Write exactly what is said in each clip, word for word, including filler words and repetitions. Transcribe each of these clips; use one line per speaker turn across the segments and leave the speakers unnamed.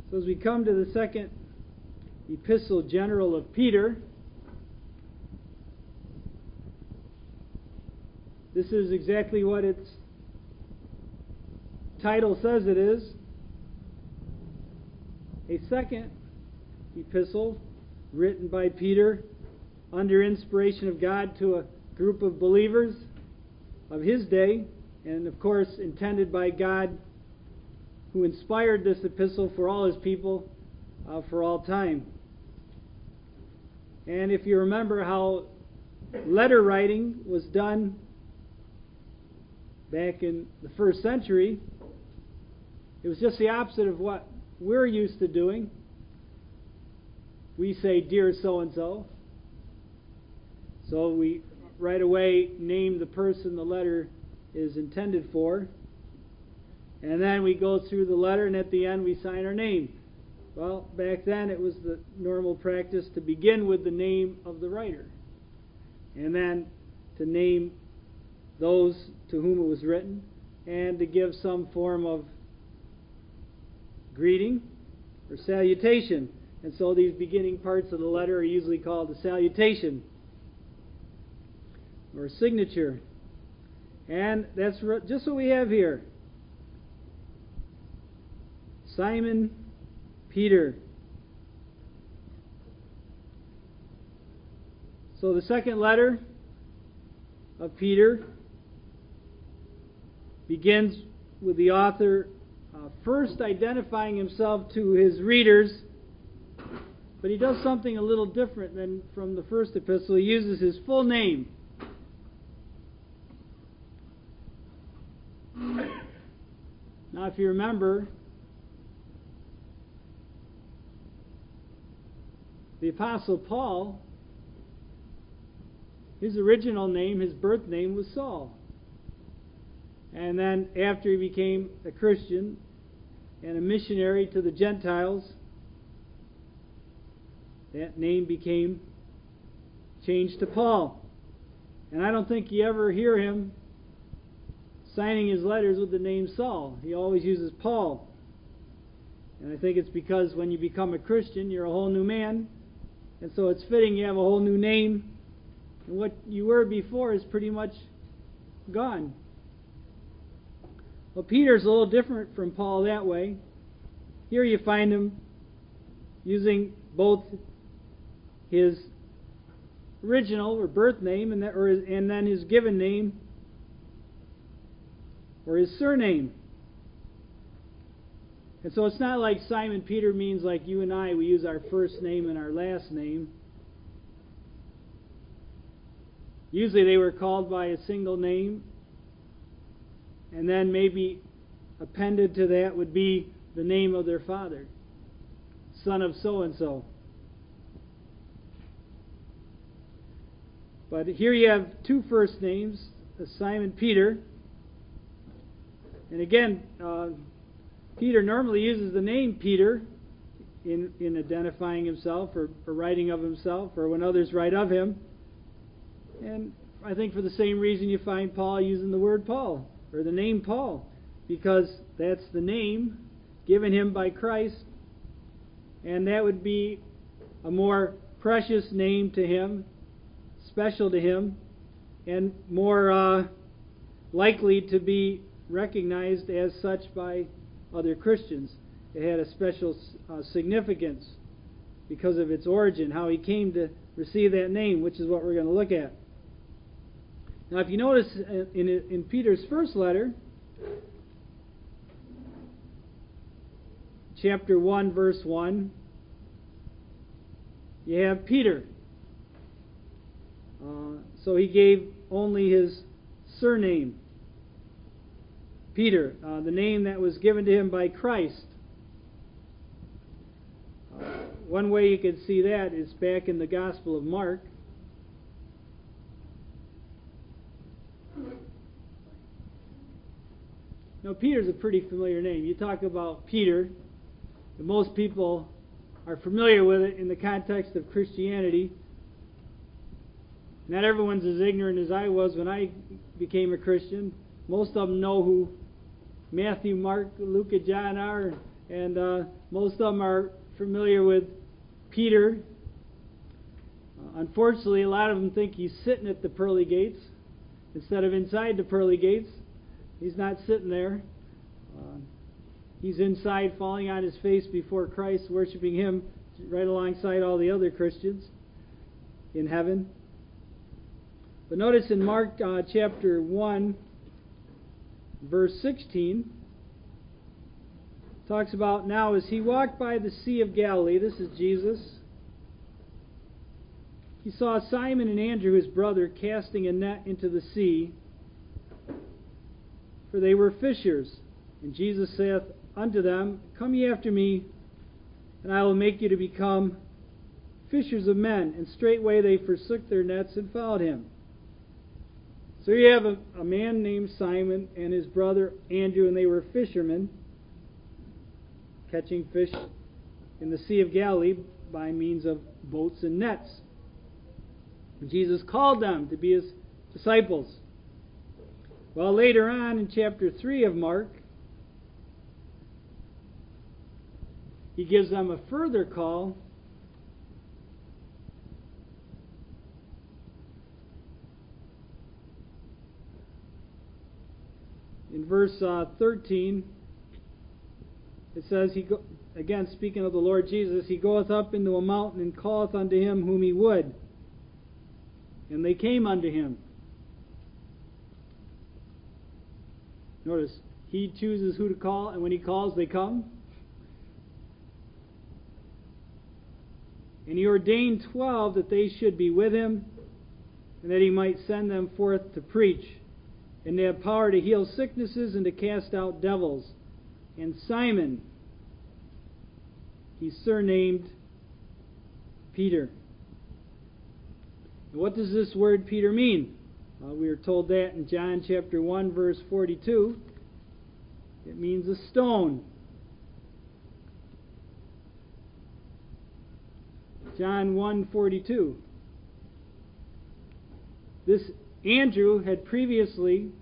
So as we come to the second epistle general of Peter, this is exactly what its title says it is. A second epistle written by Peter under inspiration of God to a group of believers of his day, and of course intended by God, who inspired this epistle for all his people uh, for all time. And if you remember how letter writing was done back in the first century, it was just the opposite of what we're used to doing. We say, "Dear so-and-so." So we right away name the person the letter is intended for. And then we go through the letter, and at the end we sign our name. Well, back then it was the normal practice to begin with the name of the writer, and then to name those to whom it was written, and to give some form of greeting or salutation. And so these beginning parts of the letter are usually called a salutation or a signature. And that's just what we have here. Simon Peter. So the second letter of Peter begins with the author uh, first identifying himself to his readers, but he does something a little different than from the first epistle. He uses his full name. Now, if you remember, the Apostle Paul, his original name, his birth name was Saul. And then after he became a Christian and a missionary to the Gentiles, that name became changed to Paul. And I don't think you ever hear him signing his letters with the name Saul. He always uses Paul. And I think it's because when you become a Christian, you're a whole new man. And so it's fitting you have a whole new name. And what you were before is pretty much gone. Well, Peter's a little different from Paul that way. Here you find him using both his original or birth name and, that, or his, and then his given name or his surname. And so it's not like Simon Peter means like you and I, we use our first name and our last name. Usually they were called by a single name, and then maybe appended to that would be the name of their father, son of so-and-so. But here you have two first names, Simon Peter. And again, uh, Peter normally uses the name Peter in, in identifying himself or, or writing of himself or when others write of him. And I think for the same reason you find Paul using the word Paul or the name Paul, because that's the name given him by Christ, and that would be a more precious name to him, special to him, and more uh, likely to be recognized as such by other Christians. It had a special uh, significance because of its origin, how he came to receive that name, which is what we're going to look at. Now, if you notice in, in Peter's first letter, chapter one, verse one, you have Peter. Uh, so he gave only his surname, Peter, uh, the name that was given to him by Christ. Uh, one way you can see that is back in the Gospel of Mark. Now, Peter's a pretty familiar name. You talk about Peter, and most people are familiar with it in the context of Christianity. Not everyone's as ignorant as I was when I became a Christian. Most of them know who Matthew, Mark, Luke, and John are, and uh, Most of them are familiar with Peter. Uh, unfortunately, a lot of them think he's sitting at the pearly gates instead of inside the pearly gates. He's not sitting there. Uh, he's inside, falling on his face before Christ, worshiping Him right alongside all the other Christians in heaven. But notice in Mark uh, chapter one, verse sixteen, talks about, now as he walked by the Sea of Galilee, this is Jesus, he saw Simon and Andrew his brother casting a net into the sea, for they were fishers. And Jesus saith unto them, Come ye after me, and I will make you to become fishers of men. And straightway they forsook their nets and followed him. So you have a, a man named Simon and his brother Andrew, and they were fishermen, catching fish in the Sea of Galilee by means of boats and nets. And Jesus called them to be His disciples. Well, later on in chapter three of Mark, He gives them a further call. In verse uh, thirteen, it says, he go, again speaking of the Lord Jesus, He goeth up into a mountain and calleth unto Him whom He would. And they came unto Him. Notice, He chooses who to call, and when He calls, they come. And He ordained twelve that they should be with Him, and that He might send them forth to preach, and to have power to heal sicknesses and to cast out devils. And Simon, He surnamed Peter. And what does this word Peter mean? Uh, we are told that in John chapter one, verse forty-two. It means a stone. John one forty-two. This Andrew had previously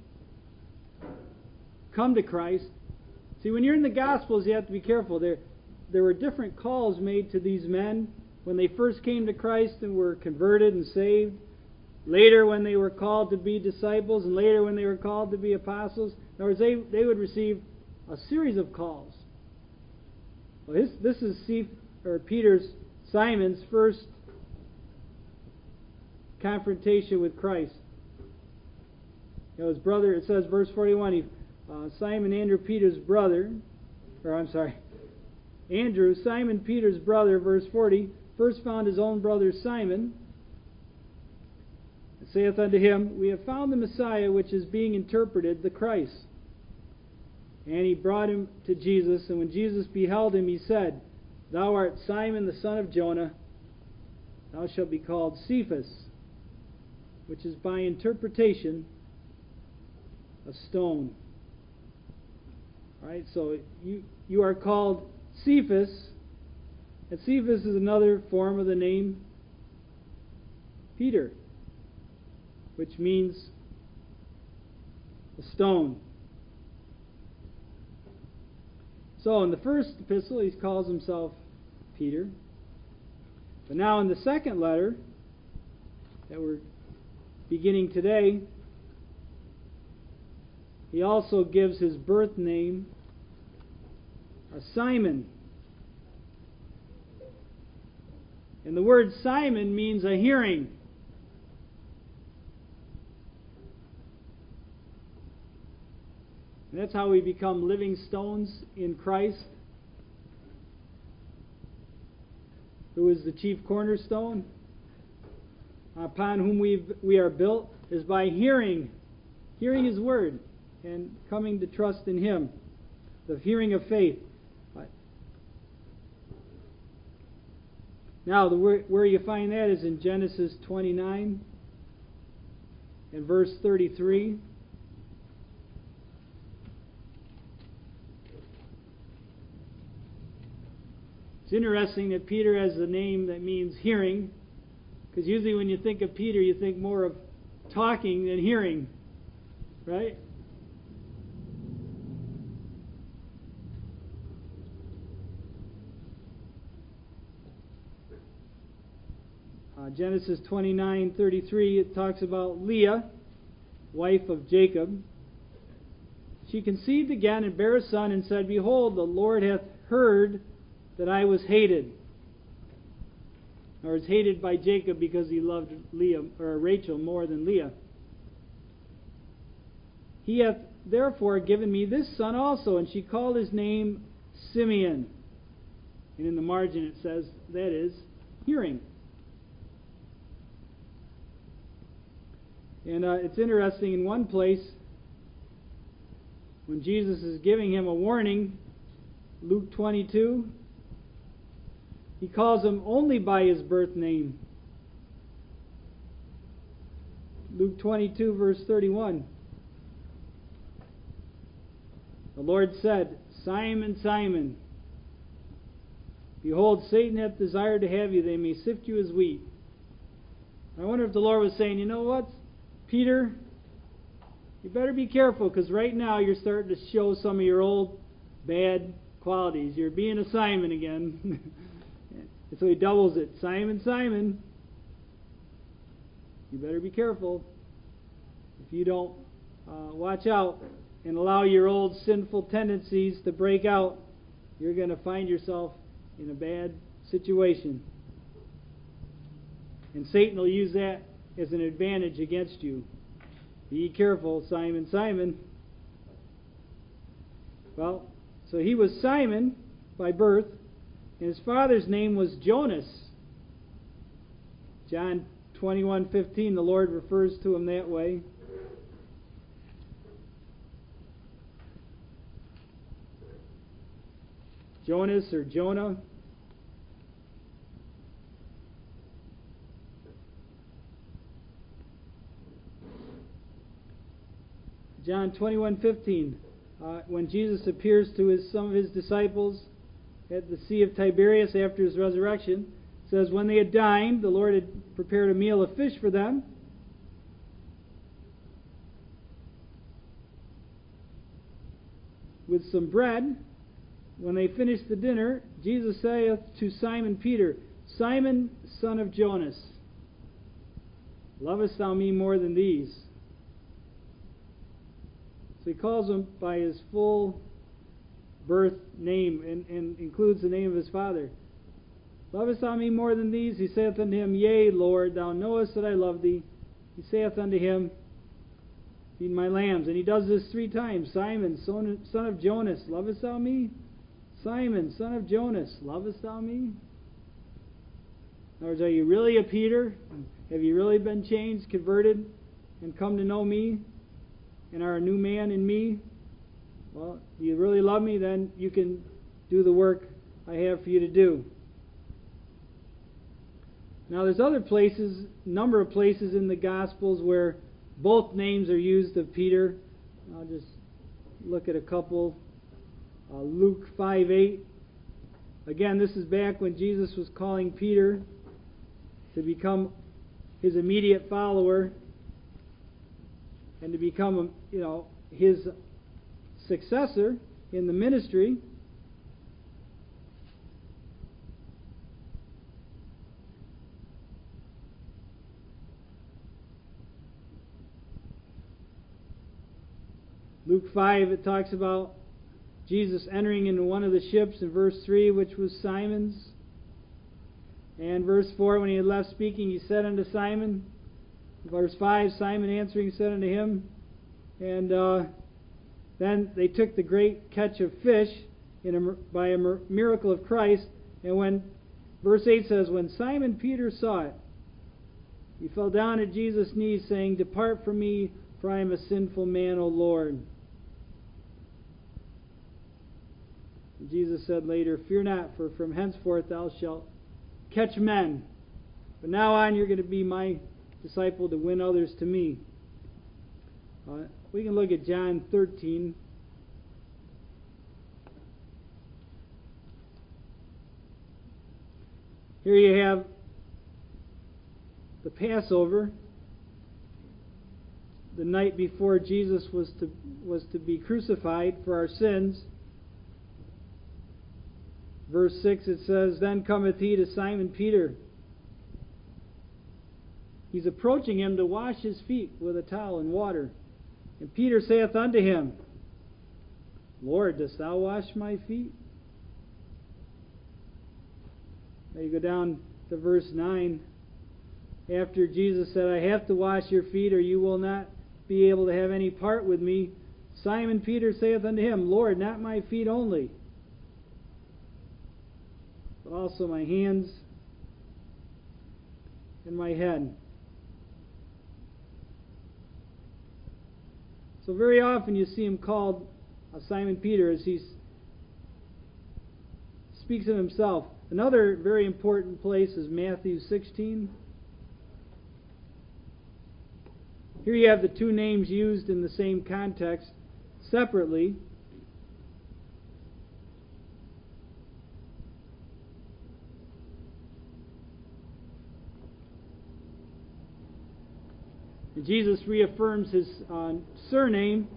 come to Christ. See, when you're in the Gospels, you have to be careful. There, there were different calls made to these men when they first came to Christ and were converted and saved. Later when they were called to be disciples, and later when they were called to be apostles. In other words, they, they would receive a series of calls. Well, his, this is C, or Peter's, Simon's first confrontation with Christ. You know, his brother, it says, verse forty-one, he, uh, Simon, Andrew, Peter's brother, or I'm sorry, Andrew, Simon Peter's brother, verse forty, first found his own brother Simon, and saith unto him, We have found the Messiah, which is being interpreted, the Christ. And he brought him to Jesus, and when Jesus beheld him, he said, Thou art Simon the son of Jonah, thou shalt be called Cephas, which is by interpretation a stone. All right, so you you are called Cephas, and Cephas is another form of the name Peter, which means a stone. So in the first epistle, he calls himself Peter. But now in the second letter that we're beginning today, he also gives his birth name a Simon. And the word Simon means a hearing. And that's how we become living stones in Christ, who is the chief cornerstone, upon whom we we are built, is by hearing, hearing His word, and coming to trust in Him, the hearing of faith. Now, the where, where you find that is in Genesis twenty-nine and verse thirty-three. It's interesting that Peter has a name that means hearing, because usually when you think of Peter, you think more of talking than hearing, right? uh, Genesis twenty-nine thirty-three, it talks about Leah, wife of Jacob. She conceived again and bare a son, and said, Behold, the Lord hath heard that I was hated. Or is hated by Jacob because he loved Leah or Rachel more than Leah. He hath therefore given me this son also, and she called his name Simeon. And in the margin it says, that is, hearing. And uh, it's interesting, in one place, when Jesus is giving him a warning, Luke twenty-two, he calls him only by his birth name. Luke twenty-two, verse thirty-one. The Lord said, Simon, Simon, behold, Satan hath desired to have you, they may sift you as wheat. I wonder if the Lord was saying, you know what, Peter, you better be careful, because right now you're starting to show some of your old bad qualities. You're being a Simon again. And so he doubles it. Simon, Simon, you better be careful. If you don't uh, watch out and allow your old sinful tendencies to break out, you're going to find yourself in a bad situation. And Satan will use that as an advantage against you. Be careful, Simon, Simon. Well, so he was Simon by birth, and his father's name was Jonas. John twenty-one fifteen, the Lord refers to him that way. Jonas or Jonah. John twenty-one fifteen, uh, when Jesus appears to his, some of his disciples at the Sea of Tiberias after his resurrection, it says, when they had dined, the Lord had prepared a meal of fish for them. With some bread. When they finished the dinner, Jesus saith to Simon Peter, Simon, son of Jonas, lovest thou me more than these? So he calls him by his full birth name and, and includes the name of his father. Lovest thou me more than these? He saith unto him, Yea, Lord, thou knowest that I love thee. He saith unto him, Feed my lambs. And he does this three times. Simon, son of Jonas, lovest thou me? Simon, son of Jonas, lovest thou me? In other words, are you really a Peter? Have you really been changed, converted, and come to know me, and are a new man in me? Well, do you really love me? Then you can do the work I have for you to do. Now, there's other places, number of places in the Gospels where both names are used of Peter. I'll just look at a couple. Uh, Luke five eight. Again, this is back when Jesus was calling Peter to become his immediate follower and to become, you know, his successor in the ministry. Luke five, it talks about Jesus entering into one of the ships in verse three, which was Simon's. And verse four, when he had left speaking, he said unto Simon. Verse five, Simon answering said unto him. And uh, then they took the great catch of fish in a, by a miracle of Christ. And when, verse eight says, when Simon Peter saw it, he fell down at Jesus' knees, saying, Depart from me, for I am a sinful man, O Lord. And Jesus said later, Fear not, for from henceforth thou shalt catch men. From now on you're going to be my disciple to win others to me. Uh, we can look at John thirteen. Here you have the Passover, the night before Jesus was to was to be crucified for our sins. Verse six, it says, Then cometh he to Simon Peter, he's approaching him to wash his feet with a towel and water. And Peter saith unto him, Lord, dost thou wash my feet? Now you go down to verse nine. After Jesus said, I have to wash your feet, or you will not be able to have any part with me, Simon Peter saith unto him, Lord, not my feet only, but also my hands and my head. So very often you see him called uh, Simon Peter as he speaks of himself. Another very important place is Matthew sixteen. Here you have the two names used in the same context separately. Jesus reaffirms his uh, surname.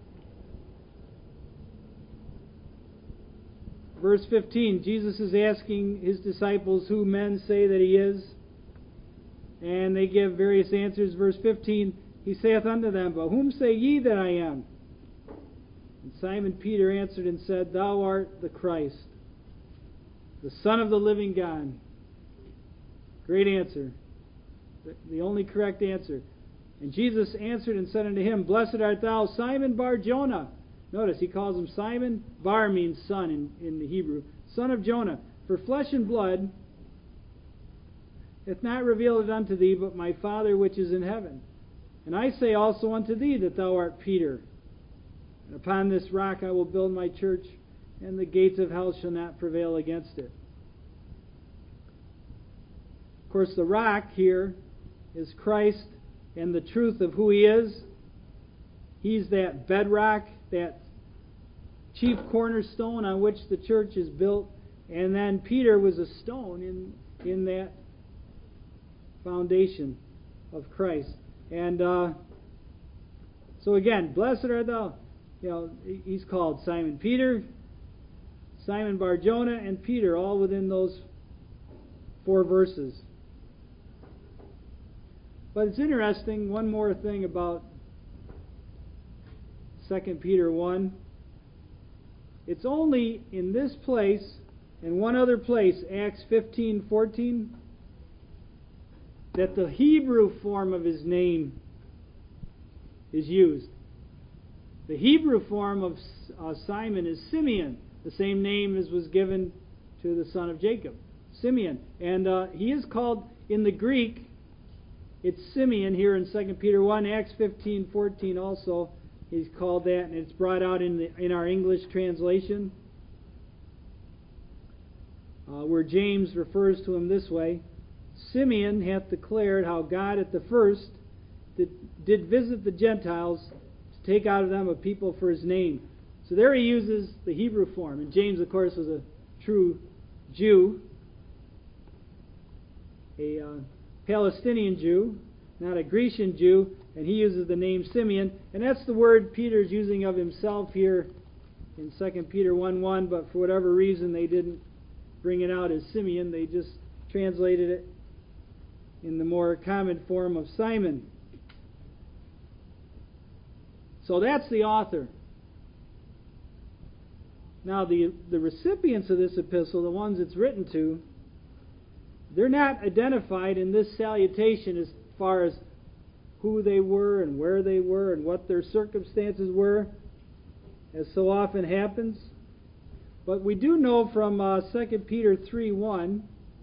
Verse fifteen, Jesus is asking his disciples who men say that he is. And they give various answers. Verse fifteen, he saith unto them, But whom say ye that I am? And Simon Peter answered and said, Thou art the Christ, the Son of the living God. Great answer. The only correct answer. And Jesus answered and said unto him, Blessed art thou, Simon Bar-Jonah. Notice he calls him Simon. Bar means son in, in the Hebrew. Son of Jonah. For flesh and blood hath not revealed it unto thee, but my Father which is in heaven. And I say also unto thee that thou art Peter. And upon this rock I will build my church, and the gates of hell shall not prevail against it. Of course, the rock here is Christ and the truth of who he is. He's that bedrock, that chief cornerstone on which the church is built. And then Peter was a stone in, in that foundation of Christ. And uh, so again, blessed art thou. You know, he's called Simon Peter, Simon Bar-Jonah, and Peter, all within those four verses. But it's interesting, one more thing about Second Peter one. It's only in this place and one other place, Acts fifteen fourteen, that the Hebrew form of his name is used. The Hebrew form of uh, Simon is Simeon, the same name as was given to the son of Jacob, Simeon. And uh, he is called, in the Greek, it's Simeon here in Second Peter one. Acts fifteen fourteen also, he's called that, and it's brought out in, the, in our English translation, uh, where James refers to him this way. Simeon hath declared how God at the first did, did visit the Gentiles to take out of them a people for his name. So there he uses the Hebrew form. And James, of course, was a true Jew, a uh, Palestinian Jew, not a Grecian Jew, and he uses the name Simeon. And that's the word Peter's using of himself here in Second Peter one one, but for whatever reason they didn't bring it out as Simeon. They just translated it in the more common form of Simon. So that's the author. Now the, the recipients of this epistle, the ones it's written to, they're not identified in this salutation as far as who they were and where they were and what their circumstances were, as so often happens. But we do know from uh, Second Peter three one,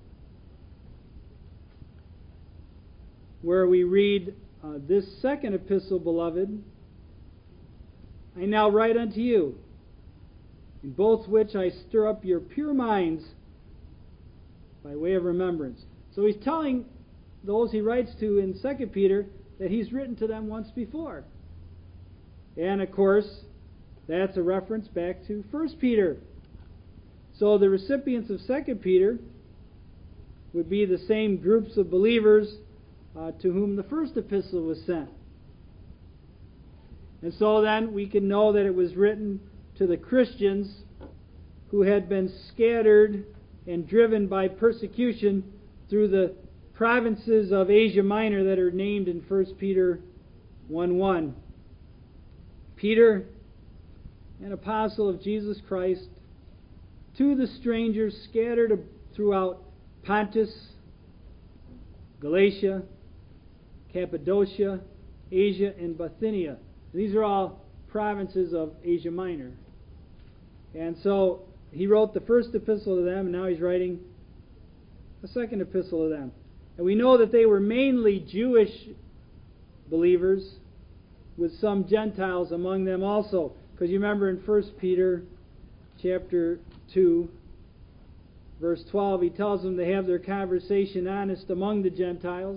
where we read, uh, This second epistle, beloved, I now write unto you, in both which I stir up your pure minds by way of remembrance. So he's telling those he writes to in Second Peter that he's written to them once before. And of course, that's a reference back to First Peter. So the recipients of Second Peter would be the same groups of believers uh, to whom the first epistle was sent. And so then we can know that it was written to the Christians who had been scattered and driven by persecution through the provinces of Asia Minor that are named in First Peter one one. Peter, an apostle of Jesus Christ, to the strangers scattered throughout Pontus, Galatia, Cappadocia, Asia, and Bithynia. These are all provinces of Asia Minor. And so he wrote the first epistle to them, and now he's writing a second epistle to them. And we know that they were mainly Jewish believers, with some Gentiles among them also. Because you remember in First Peter chapter two, verse twelve, he tells them to have their conversation honest among the Gentiles.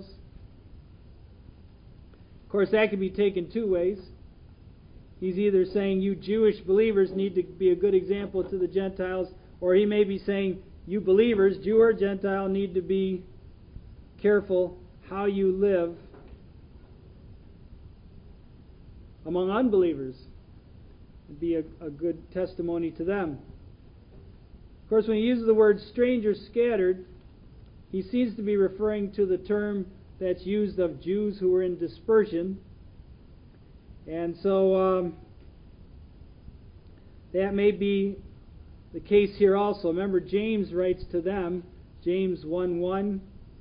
Of course, that can be taken two ways. He's either saying you Jewish believers need to be a good example to the Gentiles, or he may be saying you believers, Jew or Gentile, need to be careful how you live among unbelievers. It'd be a, a good testimony to them. Of course, when he uses the word strangers scattered, he seems to be referring to the term that's used of Jews who were in dispersion. And so um, that may be the case here also. Remember, James writes to them, James one one,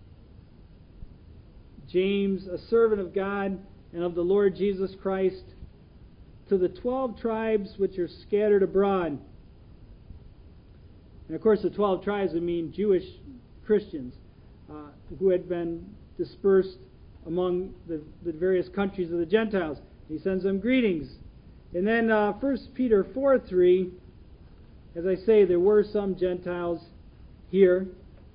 James, a servant of God and of the Lord Jesus Christ, to the twelve tribes which are scattered abroad. And of course, the twelve tribes would mean Jewish Christians uh, who had been dispersed among the, the various countries of the Gentiles. He sends them greetings. And then uh, First Peter four three, as I say, there were some Gentiles here,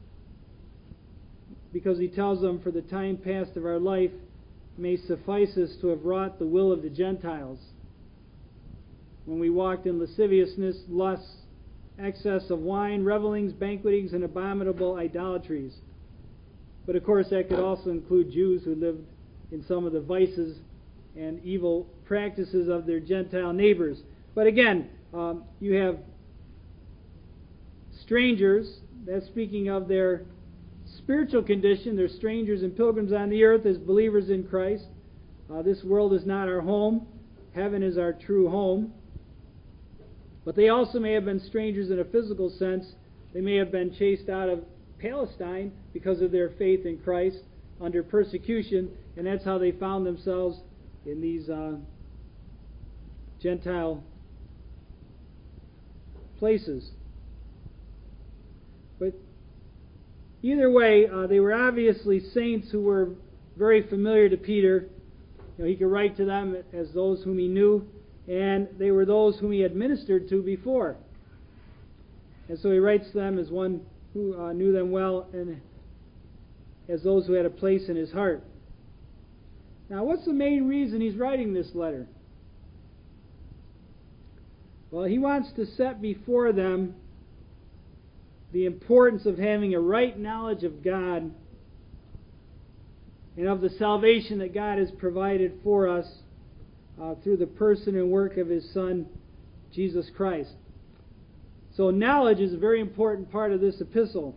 because he tells them, for the time past of our life may suffice us to have wrought the will of the Gentiles, when we walked in lasciviousness, lusts, excess of wine, revelings, banquetings, and abominable idolatries. But of course that could also include Jews who lived in some of the vices and evil practices of their Gentile neighbors. But again, um, you have strangers, that's speaking of their spiritual condition. They're strangers and pilgrims on the earth as believers in Christ. Uh, this world is not our home. Heaven is our true home. But they also may have been strangers in a physical sense. They may have been chased out of Palestine because of their faith in Christ under persecution, and that's how they found themselves in these uh, Gentile places. But either way, uh, they were obviously saints who were very familiar to Peter. You know, he could write to them as those whom he knew, and they were those whom he had ministered to before. And so he writes to them as one who uh, knew them well and as those who had a place in his heart. Now, what's the main reason he's writing this letter? Well, he wants to set before them the importance of having a right knowledge of God and of the salvation that God has provided for us uh, through the person and work of His Son, Jesus Christ. So knowledge is a very important part of this epistle.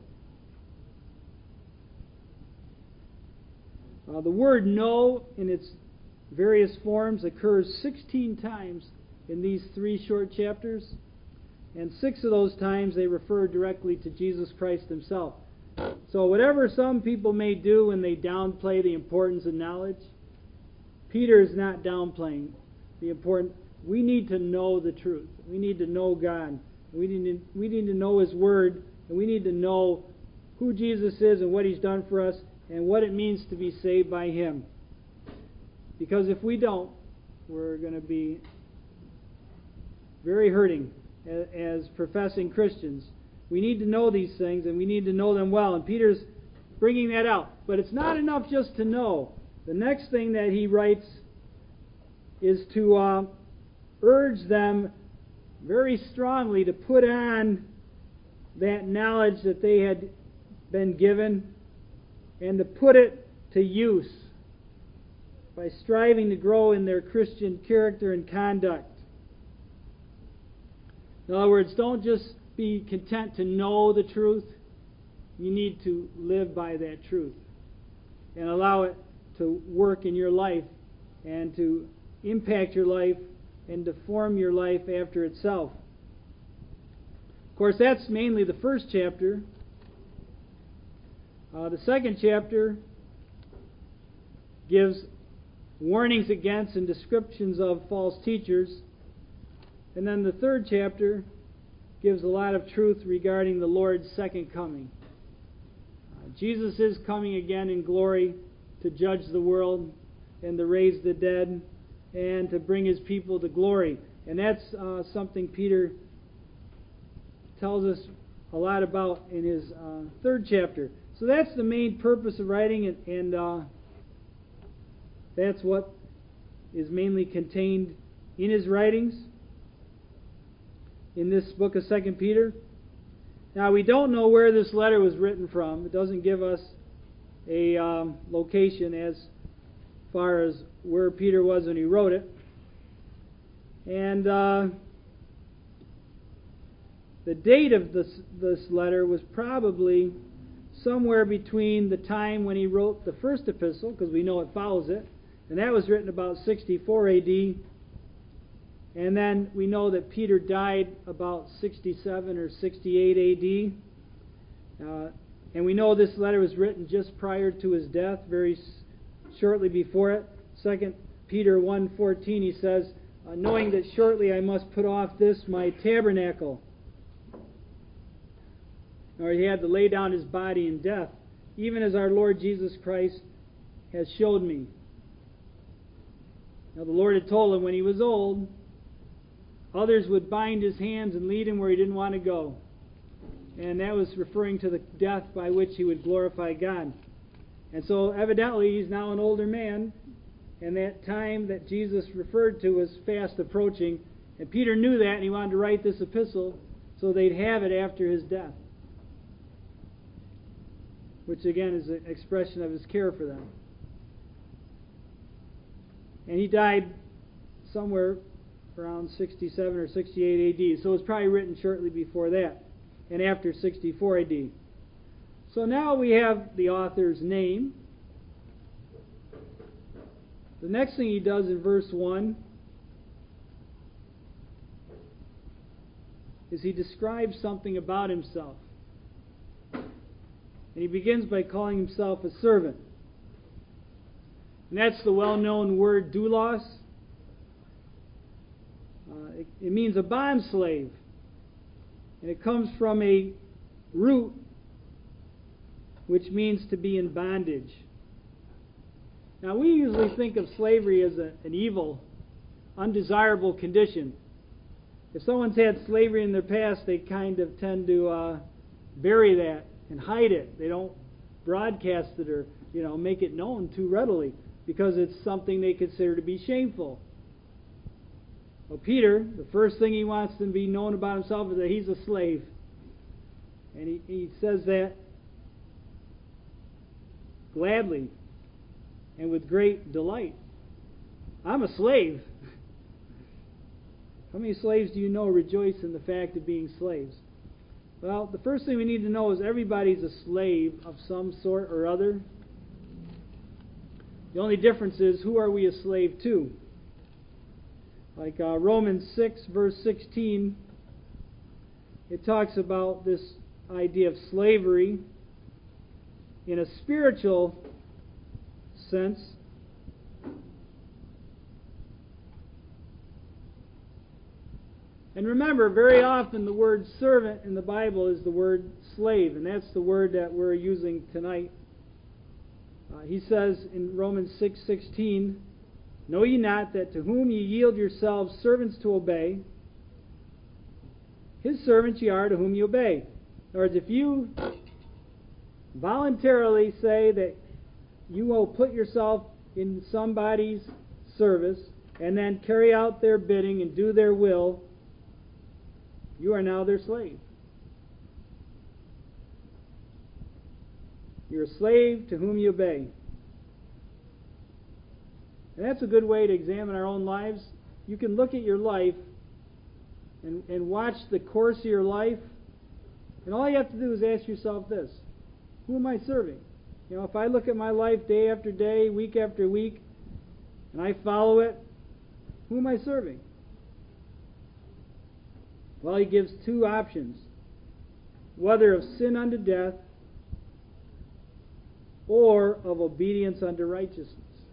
Uh, the word know in its various forms occurs sixteen times in these three short chapters, and six of those times they refer directly to Jesus Christ Himself. So whatever some people may do when they downplay the importance of knowledge, Peter is not downplaying the importance. We need to know the truth. We need to know God. We need to, we need to know His Word, and we need to know who Jesus is and what He's done for us and what it means to be saved by Him. Because if we don't, we're going to be very hurting as, as professing Christians. We need to know these things, and we need to know them well. And Peter's bringing that out. But it's not enough just to know. The next thing that he writes is to uh, urge them very strongly to put on that knowledge that they had been given and to put it to use by striving to grow in their Christian character and conduct. In other words, don't just be content to know the truth. You need to live by that truth. and allow it to work in your life and to impact your life and to form your life after itself. Of course, that's mainly the first chapter. Uh, the second chapter gives warnings against and descriptions of false teachers. And then the third chapter gives a lot of truth regarding the Lord's second coming. Uh, Jesus is coming again in glory to judge the world and to raise the dead and to bring His people to glory. And that's uh, something Peter tells us a lot about in his uh, third chapter. So that's the main purpose of writing it, and uh, that's what is mainly contained in his writings in this book of Second Peter. Now, we don't know where this letter was written from. It doesn't give us a um, location as far as where Peter was when he wrote it. And uh, the date of this, this letter was probably somewhere between the time when he wrote the first epistle, because we know it follows it, and that was written about sixty-four A D, and then we know that Peter died about sixty-seven or sixty-eight A D, uh, and we know this letter was written just prior to his death, very shortly before it. Second Peter one fourteen, he says, uh, knowing that shortly I must put off this my tabernacle. Or he had to lay down his body in death, even as our Lord Jesus Christ has showed me. Now the Lord had told him when he was old, others would bind his hands and lead him where he didn't want to go. And that was referring to the death by which he would glorify God. And so evidently he's now an older man, and that time that Jesus referred to was fast approaching. And Peter knew that, and he wanted to write this epistle so they'd have it after his death, which again is an expression of his care for them. And he died somewhere around sixty-seven or sixty-eight A D, so it was probably written shortly before that, and after sixty-four A D. So now we have the author's name. The next thing he does in verse one is he describes something about himself. And he begins by calling himself a servant. And that's the well-known word doulos. Uh, it, it means a bond slave. And it comes from a root which means to be in bondage. Now, we usually think of slavery as a, an evil, undesirable condition. If someone's had slavery in their past, they kind of tend to uh, bury that and hide it. They don't broadcast it or, you know, make it known too readily because it's something they consider to be shameful. Well, Peter, the first thing he wants to be known about himself is that he's a slave. And he, he says that gladly and with great delight. I'm a slave. How many slaves do you know rejoice in the fact of being slaves? Well, the first thing we need to know is everybody's a slave of some sort or other. The only difference is, who are we a slave to? Like uh, Romans six, verse sixteen, it talks about this idea of slavery in a spiritual sense. And remember, very often the word servant in the Bible is the word slave, and that's the word that we're using tonight. Uh, he says in Romans six sixteen, know ye not that to whom ye yield yourselves servants to obey, his servants ye are to whom ye obey. In other words, if you voluntarily say that you will put yourself in somebody's service and then carry out their bidding and do their will, you are now their slave. You're a slave to whom you obey. And that's a good way to examine our own lives. You can look at your life and, and watch the course of your life, and all you have to do is ask yourself this: who am I serving? You know, if I look at my life day after day, week after week, and I follow it, who am I serving? Well, he gives two options. Whether of sin unto death or of obedience unto righteousness.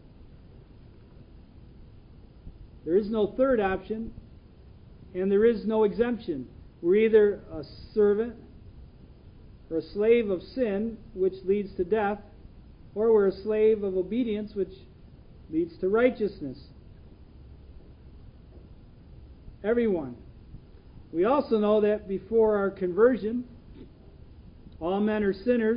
There is no third option, and there is no exemption. We're either a servant or a slave of sin, which leads to death, or we're a slave of obedience, which leads to righteousness. Everyone. We also know that before our conversion, all men are sinners.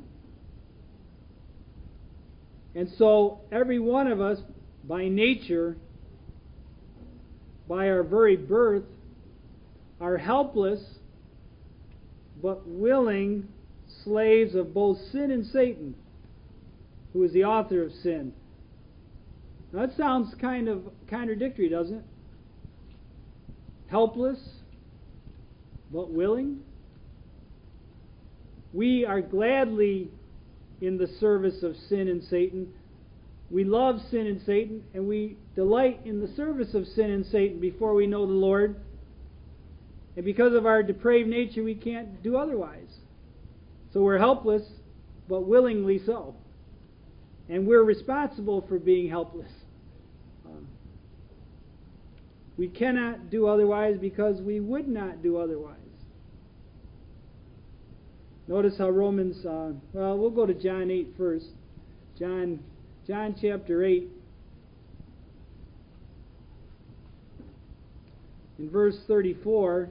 And so every one of us, by nature, by our very birth, are helpless but willing slaves of both sin and Satan, who is the author of sin. Now that sounds kind of contradictory, doesn't it? Helpless but willing. We are gladly in the service of sin and Satan. We love sin and Satan, and we delight in the service of sin and Satan before we know the Lord. And because of our depraved nature, we can't do otherwise. So we're helpless, but willingly so. And we're responsible for being helpless. Um, we cannot do otherwise because we would not do otherwise. Notice how Romans, uh, well, we'll go to John eight first. John, John chapter eight. In verse thirty-four,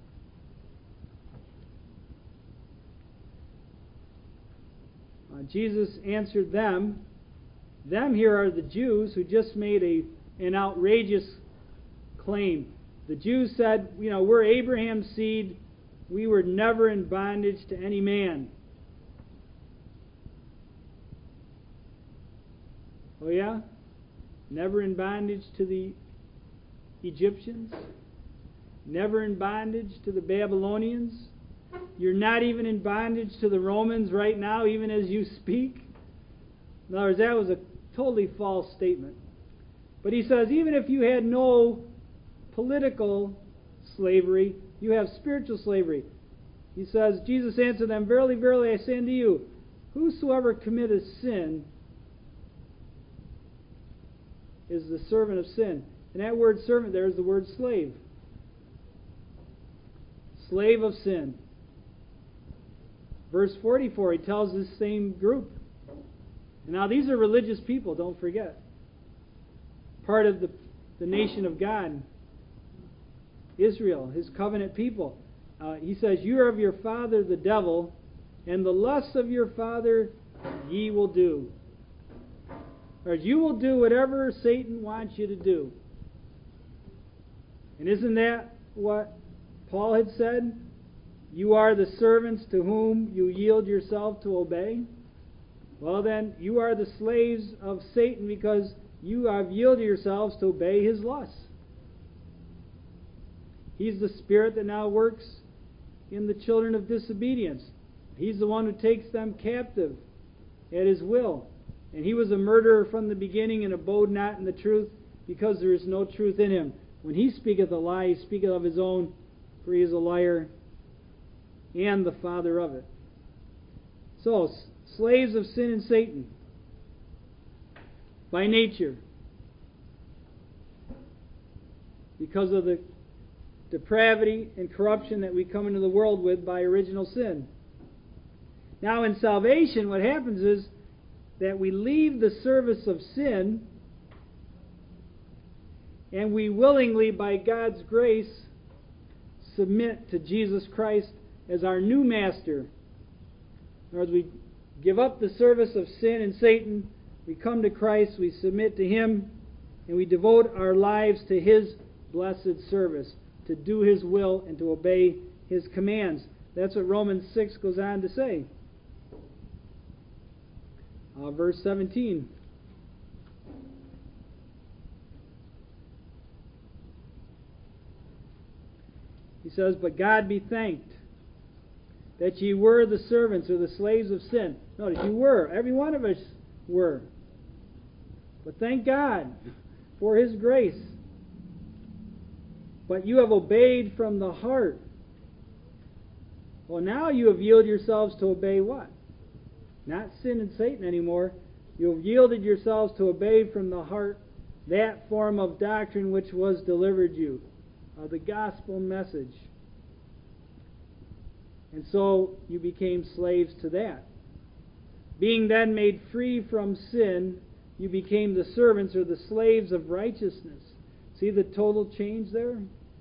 uh, Jesus answered them. Them here are the Jews who just made a an outrageous claim. The Jews said, you know, we're Abraham's seed. We were never in bondage to any man. Oh yeah? Never in bondage to the Egyptians? Never in bondage to the Babylonians? You're not even in bondage to the Romans right now, even as you speak? In other words, that was a totally false statement. But he says, even if you had no political slavery, you have spiritual slavery. He says, Jesus answered them, verily, verily, I say unto you, whosoever committeth sin is the servant of sin. And that word servant there is the word slave. Slave of sin. Verse forty-four, he tells this same group. And now these are religious people, don't forget. Part of the, the nation of God. Israel, his covenant people. Uh, he says, you are of your father the devil, and the lusts of your father ye will do. Or you will do whatever Satan wants you to do. And isn't that what Paul had said? You are the servants to whom you yield yourself to obey. Well then, you are the slaves of Satan because you have yielded yourselves to obey his lusts. He's the spirit that now works in the children of disobedience. He's the one who takes them captive at his will. And he was a murderer from the beginning and abode not in the truth, because there is no truth in him. When he speaketh a lie, he speaketh of his own, for he is a liar and the father of it. So, slaves of sin and Satan, by nature, because of the depravity and corruption that we come into the world with by original sin. Now in salvation, what happens is that we leave the service of sin and we willingly, by God's grace, submit to Jesus Christ as our new master. In other words, we give up the service of sin and Satan, we come to Christ, we submit to him, and we devote our lives to his blessed service, to do his will and to obey his commands. That's what Romans six goes on to say. Uh, verse seventeen. He says, but God be thanked that ye were the servants or the slaves of sin. Notice, you were. Every one of us were. But thank God for His grace. But you have obeyed from the heart. Well, now you have yielded yourselves to obey what? Not sin and Satan anymore. You have yielded yourselves to obey from the heart that form of doctrine which was delivered you, uh, the gospel message. And so you became slaves to that. Being then made free from sin, you became the servants or the slaves of righteousness. See the total change there?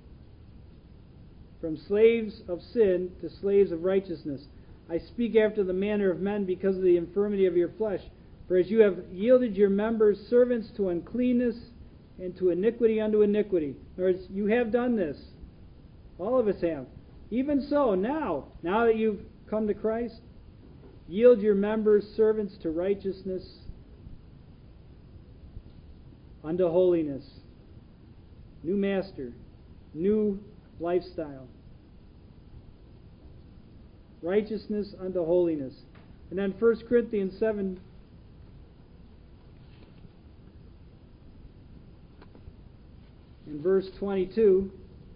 From slaves of sin to slaves of righteousness. I speak after the manner of men because of the infirmity of your flesh. For as you have yielded your members servants to uncleanness and to iniquity unto iniquity. In other words, you have done this. All of us have. Even so, now, now that you've come to Christ, yield your members servants to righteousness unto holiness. New master, new lifestyle. Righteousness unto holiness. And then First Corinthians seven, in verse twenty-two,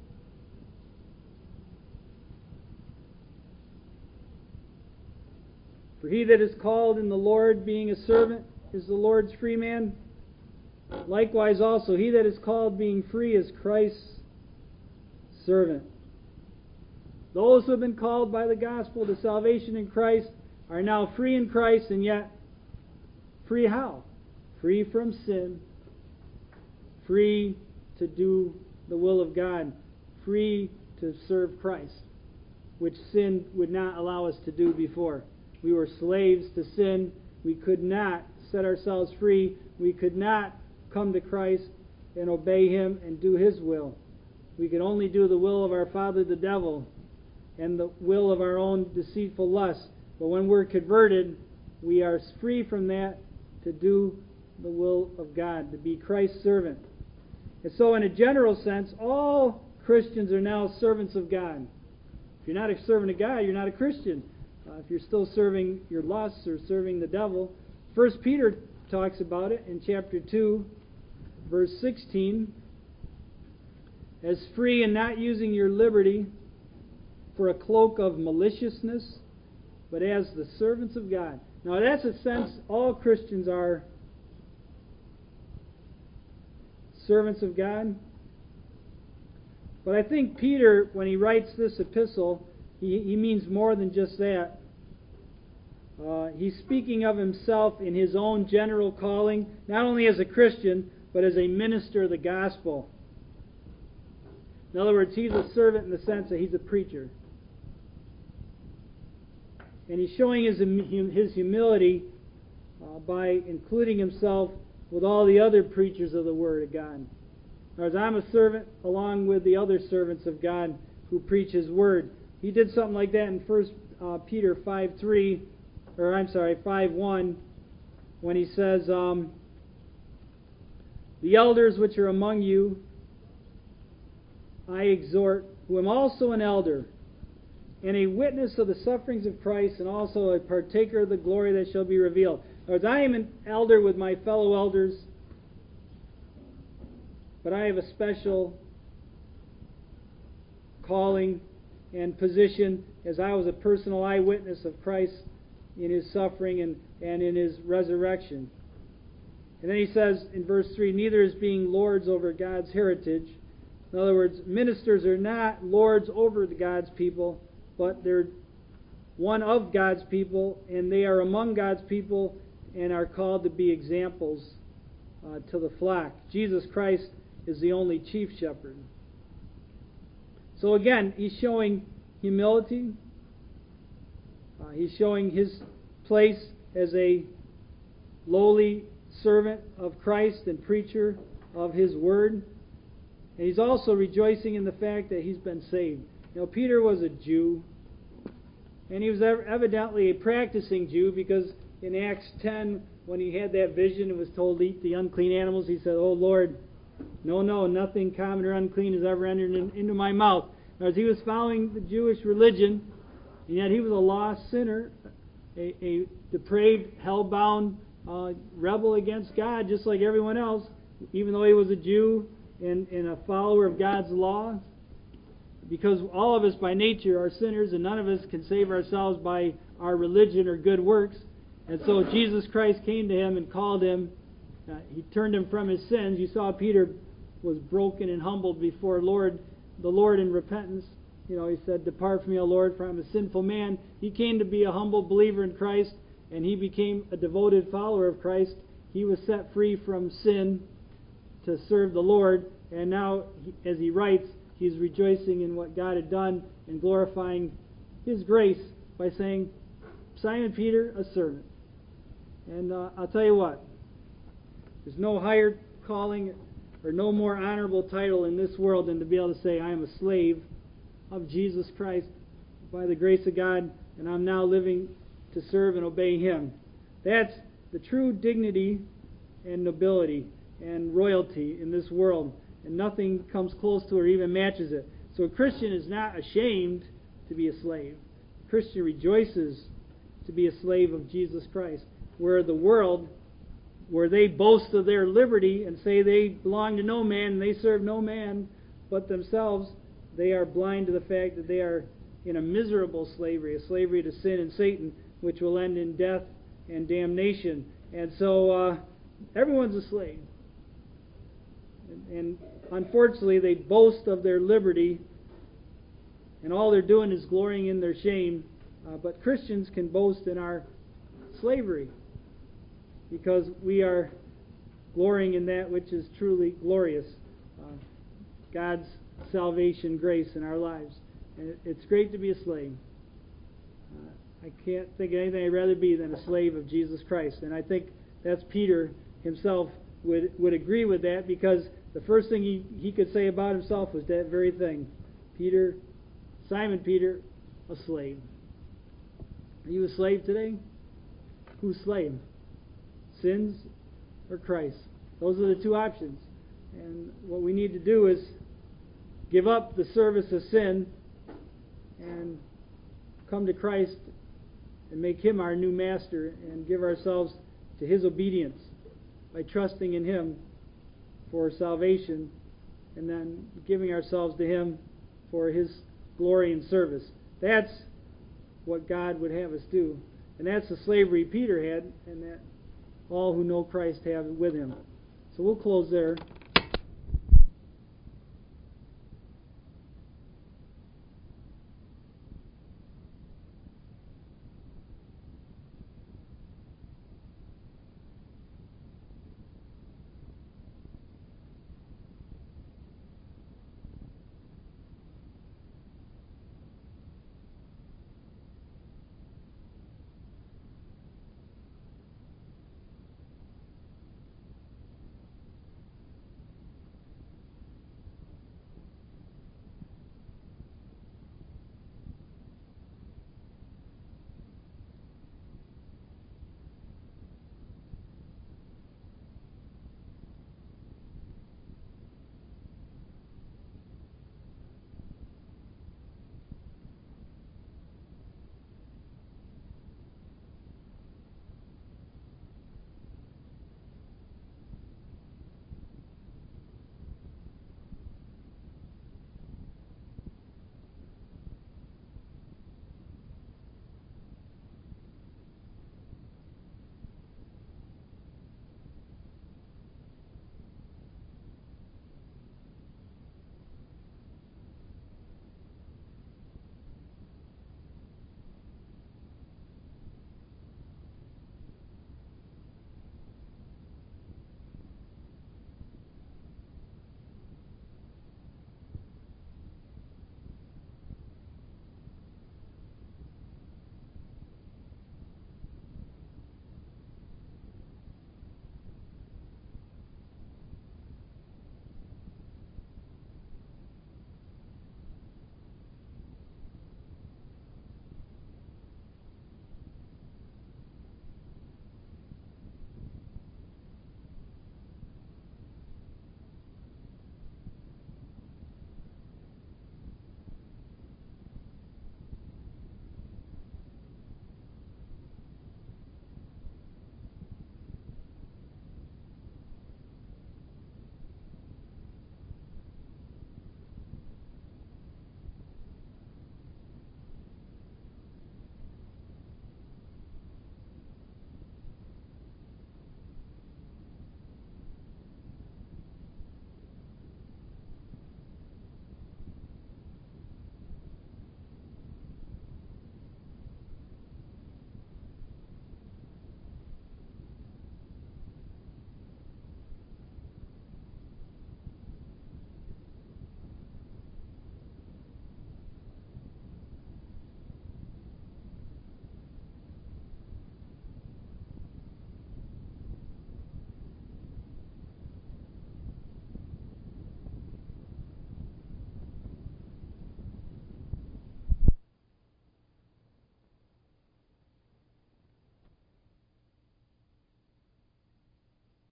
for he that is called in the Lord, being a servant, is the Lord's free man. Likewise also, he that is called being free is Christ's servant. Those who have been called by the gospel to salvation in Christ are now free in Christ, and yet free how? Free from sin, free to do the will of God, free to serve Christ, which sin would not allow us to do before. We were slaves to sin. We could not set ourselves free. We could not come to Christ and obey Him and do His will. We could only do the will of our father the devil and the will of our own deceitful lusts. But when we're converted, we are free from that to do the will of God, to be Christ's servant. And so in a general sense, all Christians are now servants of God. If you're not a servant of God, you're not a Christian. Uh, if you're still serving your lusts or serving the devil, First Peter talks about it in chapter two, verse sixteen. As free and not using your liberty for a cloak of maliciousness, but as the servants of God. Now that's a sense all Christians are servants of God. But I think Peter, when he writes this epistle, he, he means more than just that. Uh, he's speaking of himself in his own general calling, not only as a Christian, but as a minister of the gospel. In other words, he's a servant in the sense that he's a preacher. And he's showing his, his humility uh, by including himself with all the other preachers of the Word of God. In other words, I'm a servant along with the other servants of God who preach His Word. He did something like that in First uh, Peter five three, or I'm sorry, five one, when he says, um, the elders which are among you, I exhort, who am also an elder, and a witness of the sufferings of Christ, and also a partaker of the glory that shall be revealed. As I am an elder with my fellow elders, but I have a special calling and position as I was a personal eyewitness of Christ in His suffering and, and in His resurrection. And then he says in verse three, neither as being lords over God's heritage. In other words, ministers are not lords over God's people, but they're one of God's people, and they are among God's people and are called to be examples uh, to the flock. Jesus Christ is the only chief shepherd. So again, he's showing humility. Uh, he's showing his place as a lowly servant of Christ and preacher of His Word. And he's also rejoicing in the fact that he's been saved. You know, Peter was a Jew, and he was evidently a practicing Jew, because in Acts ten, when he had that vision and was told to eat the unclean animals, he said, oh Lord, no, no, nothing common or unclean has ever entered in, into my mouth. As he was following the Jewish religion, And yet he was a lost sinner, a, a depraved, hell-bound uh, rebel against God, just like everyone else, even though he was a Jew and, and a follower of God's law. Because all of us by nature are sinners, and none of us can save ourselves by our religion or good works. And so Jesus Christ came to him and called him. Uh, he turned him from his sins. You saw Peter was broken and humbled before Lord, the Lord in repentance. You know, he said, "Depart from me, O Lord, for I am a sinful man." He came to be a humble believer in Christ, and he became a devoted follower of Christ. He was set free from sin to serve the Lord, and now, as he writes, he's rejoicing in what God had done and glorifying His grace by saying, "Simon Peter, a servant." And uh, I'll tell you what, there's no higher calling or no more honorable title in this world than to be able to say, "I am a slave of Jesus Christ by the grace of God, and I'm now living to serve and obey Him." That's the true dignity and nobility and royalty in this world, and nothing comes close to it or even matches it. So a Christian is not ashamed to be a slave. A Christian rejoices to be a slave of Jesus Christ, where the world, where they boast of their liberty and say they belong to no man and they serve no man but themselves, they are blind to the fact that they are in a miserable slavery, a slavery to sin and Satan, which will end in death and damnation. And so uh, everyone's a slave. And, and unfortunately, they boast of their liberty, and all they're doing is glorying in their shame. Uh, but Christians can boast in our slavery, because we are glorying in that which is truly glorious, uh, God's salvation grace in our lives. And it's great to be a slave. Uh, I can't think of anything I'd rather be than a slave of Jesus Christ. And I think that's Peter himself would, would agree with that, because the first thing he, he could say about himself was that very thing. Peter, Simon Peter, a slave. Are you a slave today? Who's slave? Sins or Christ? Those are the two options. And what we need to do is give up the service of sin and come to Christ and make Him our new master and give ourselves to His obedience by trusting in Him for salvation and then giving ourselves to Him for His glory and service. That's what God would have us do. And that's the slavery Peter had, and that all who know Christ have with him. So we'll close there.